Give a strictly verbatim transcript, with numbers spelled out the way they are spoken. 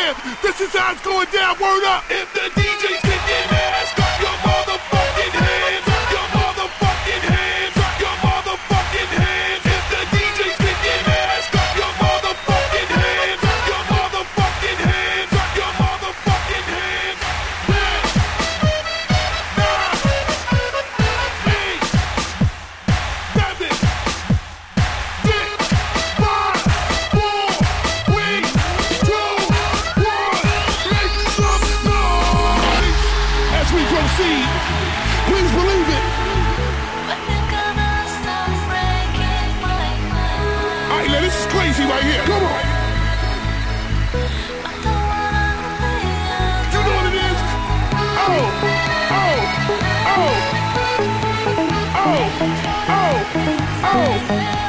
jam. This is how it's going down. Word up. If the D J's kicking ass, clap your motherfucking hands. Clap your motherfucking hands. Clap your motherfucking hands. If the D J's kicking ass, clap your motherfucking hands. Clap your motherfucking hands. Clap your motherfucking hands. Ten, nine, eight, seven, six, five, four, three, two, one. Make some noise. As we proceed, please believe it. Alright, now this is crazy right here. Come on. You know what it is? Oh, oh, oh, oh, oh, oh.